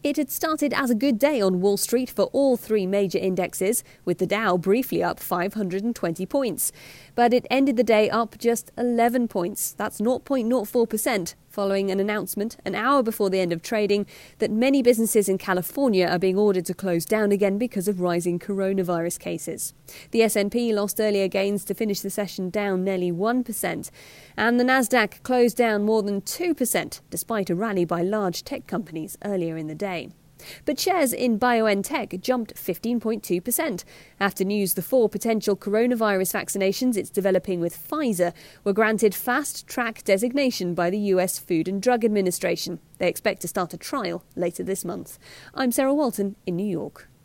It had started as a good day on Wall Street for all three major indexes, with the Dow briefly up 520 points. But it ended the day up just 11 points. That's 0.04%, following an announcement an hour before the end of trading that many businesses in California are being ordered to close down again because of rising coronavirus cases. The S&P lost earlier gains to finish the session down nearly 1%, and the Nasdaq closed down more than 2%, despite a rally by large tech companies earlier in the day. But shares in BioNTech jumped 15.2% after news the 4 potential coronavirus vaccinations it's developing with Pfizer were granted fast-track designation by the US Food and Drug Administration. They expect to start a trial later this month. I'm Sarah Walton in New York.